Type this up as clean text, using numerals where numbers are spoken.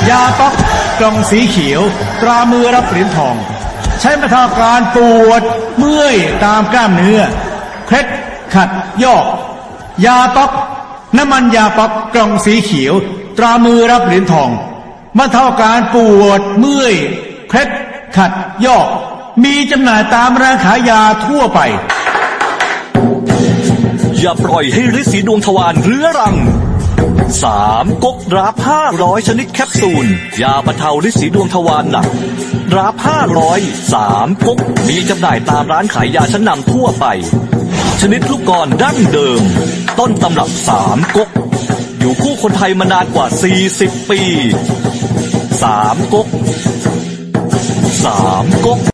ยาต๊อกกล่องสีเขียวตรามือรับเหรียญทองใช้บรรเทาอาการปวดเมื่อยตามกล้ามเนื้อเคล็ดขัดยอกยาต๊อกน้ำมันยาต๊อกกล่องสีเขียวตรามือรับเหรียญทองบรรเทาอาการปวดเมื่อยเคล็ดขัดยอกมีจำหน่ายตามร้านขายยาทั่วไปอย่าปล่อยให้ฤทธิ์สีดวงทวารเรื้อรัง3 ก๊กดราฟ500ชนิดแคปซูลยาบรรเทาฤทธิ์สีดวงทวารหนักดราฟ500 3 ก๊กมีจำหน่ายตามร้านขายยาชั้นนำทั่วไปชนิดลูกกลอนดั้งเดิมต้นตำรับ3 ก๊กอยู่คู่คนไทยมานานกว่า40 ปี3 ก๊ก3 ก๊ก